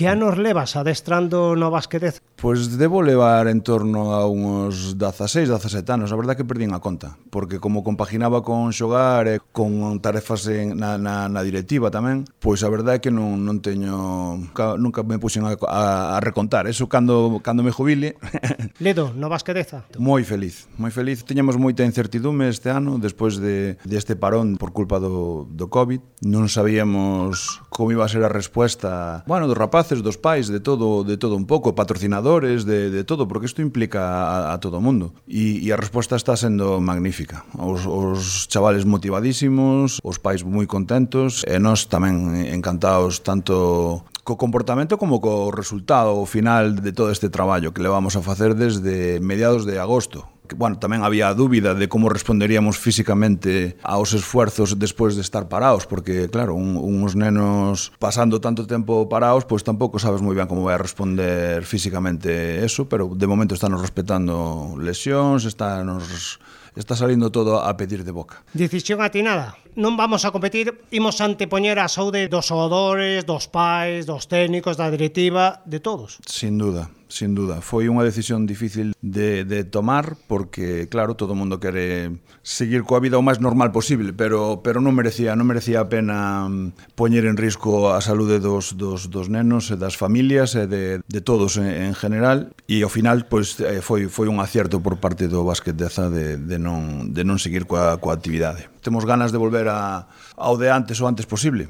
Que anos levas adestrando no Basqueteza? Pois debo levar en torno a uns 16, 17 anos. A verdade que perdín a conta, porque como compaginaba con xogar e con tarefas na directiva tamén, pois a verdade é que non teño... Nunca me puxen a recontar. Eso cando me jubile... Ledo, no Basqueteza? Moi feliz, moi feliz. Tiñamos moita incertidume este ano, despois deste parón por culpa do COVID. Non sabíamos como iba a ser a resposta, bueno, dos rapaces, dos pais, de todo un pouco, patrocinadores, de todo, porque isto implica a todo o mundo. E a resposta está sendo magnífica. Os chavales motivadísimos, os pais moi contentos, e nós tamén encantados tanto co comportamento como co resultado final de todo este traballo que levamos a facer desde mediados de agosto. Bueno, tamén había a dúbida de como responderíamos físicamente aos esfuerzos despois de estar parados, porque, claro, uns nenos pasando tanto tempo parados, pois tampouco sabes moi ben como vai a responder físicamente eso, pero de momento están respetando lesións, está salindo todo a pedir de boca. Decisión atinada. Non vamos a competir, imos antepoñer a saúde dos xogadores, dos pais, dos técnicos, da directiva, de todos. Sin duda. Foi unha decisión difícil de tomar porque, claro, todo o mundo quere seguir coa vida o máis normal posible, pero non merecía a pena poñer en risco a saúde dos nenos e das familias e de todos en general, e ao final pois foi un acierto por parte do Basqueteza de non seguir coa actividade. Temos ganas de volver ao de antes o antes posible,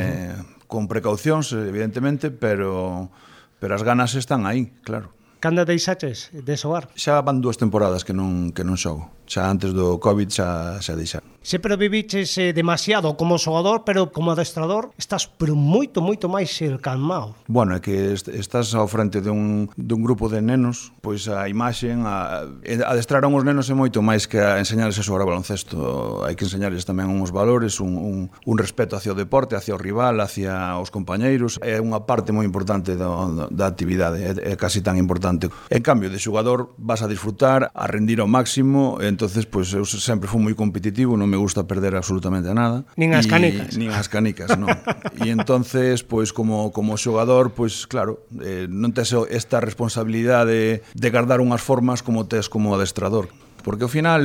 con precaucións, evidentemente, pero as ganas están aí, claro. Cando deixaches de xogar? Xa van 2 temporadas que non xogo. Xa antes do COVID xa deixaron. Sempre viviches demasiado como xogador, pero como adestrador estás pero moito máis calmado. Bueno, é que estás ao frente dun grupo de nenos, pois a imaxen, adestrar a uns nenos é moito máis que a enseñarles a xogar a baloncesto. Hai que enseñarles tamén uns valores, un respeto hacia o deporte, hacia o rival, hacia os compañeiros. É unha parte moi importante da actividade, é casi tan importante. En cambio, de xogador vas a disfrutar, a rendir ao máximo, entonces pois eu sempre fui moi competitivo, non me gusta perder absolutamente nada. Nin as canicas. Nin as canicas, non. E entonces, pois como xogador, pois claro, non tes esta responsabilidade de guardar unhas formas como tes como adestrador. Porque ao final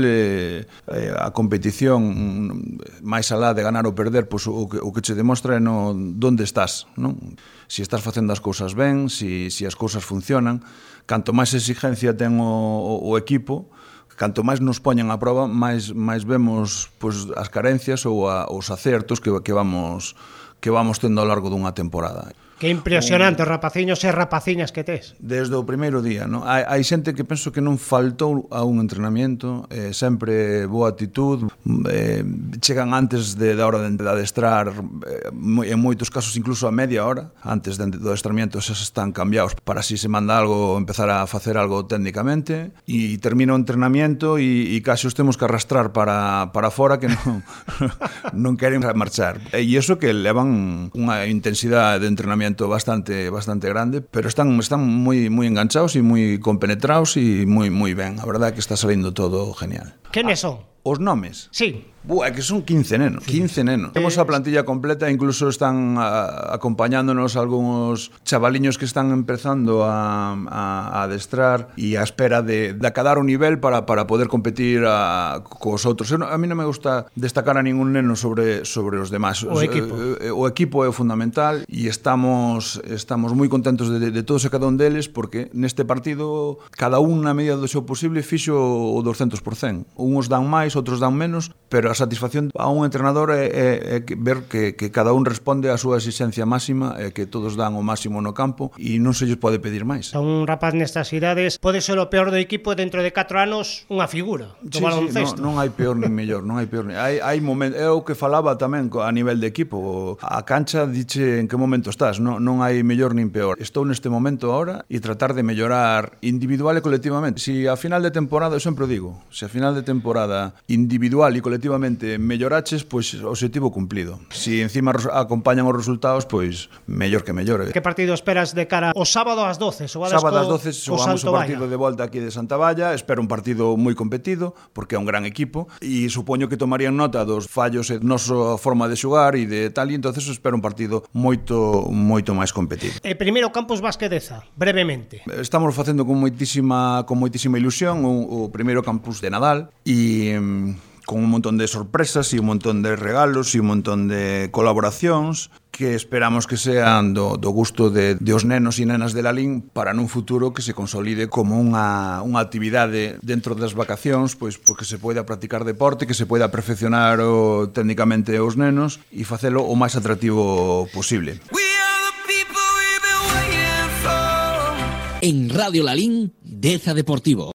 a competición, máis alá de ganar ou perder, pois o que che demostra é onde estás, non? Si estás facendo as cousas ben, si as cousas funcionan, canto máis exigencia ten o equipo, canto máis nos poñen a proba, máis vemos pois as carencias ou os acertos que vamos tendo ao largo dunha temporada. Que impresionante os rapaciños e rapaciñas que tes. Desde o primeiro día, non? Hai xente que penso que non faltou a un entrenamiento, sempre boa actitud, chegan antes da hora de adestrar, en moitos casos incluso a media hora, antes do adestramento xa están cambiados para si se manda algo, empezar a facer algo técnicamente, e termina o entrenamiento e casi os temos que arrastrar para fora que non queren marchar. E iso que levan unha intensidade de entrenamiento bastante grande, pero están moi enganchados e moi compenetrados e moi ben. A verdade é que está salindo todo genial. Quenes son? Os nomes? Sí. É que son 15 nenos. Temos a plantilla completa, incluso están acompañándonos algúns chavaliños que están empezando a adestrar e a espera de acadar o nivel para poder competir cos outros. A mí non me gusta destacar a ningún neno sobre os demás. O equipo. O equipo é fundamental e estamos moi contentos de todos e cada un deles, porque neste partido cada un na medida do seu posible fixo o 200%. Uns dan máis, outros dan menos, pero a satisfacción a un entrenador é ver que cada un responde á súa exigencia máxima e que todos dan o máximo no campo e non se lles pode pedir máis. Un rapaz nestas idades pode ser o peor do equipo e dentro de 4 anos unha figura do baloncesto. Non hai peor nin mellor, hai momentos, é o que falaba tamén a nivel de equipo, a cancha diche en que momento estás, non hai mellor nin peor. Estou neste momento ahora e tratar de mellorar individual e colectivamente. Si a final de temporada, eu sempre digo, se a final de temporada individual e colectivamente realmente melloraches, pois objetivo cumplido. Si encima acompañan os resultados, pois mellor que mellor. Que partido esperas de cara ao sábado ás 12? Sábado ás 12 xogamos o partido de volta aquí de Santa Valla. Espero un partido moi competido, porque é un gran equipo, e supoño que tomarían nota dos fallos en nosa forma de xogar e de tal, e entonces espero un partido moito máis competido. Primeiro Campus Basquedeza, brevemente. Estamos facendo con moitísima ilusión o primeiro campus de Nadal e con un montón de sorpresas e un montón de regalos e un montón de colaboracións que esperamos que sean do gusto de os nenos e nenas de Lalín para nun futuro que se consolide como unha actividade dentro das vacacións, pois porque se poida practicar deporte, que se poida perfeccionar técnicamente os nenos e facelo o máis atractivo posible. En Radio Lalín, Deza Deportivo.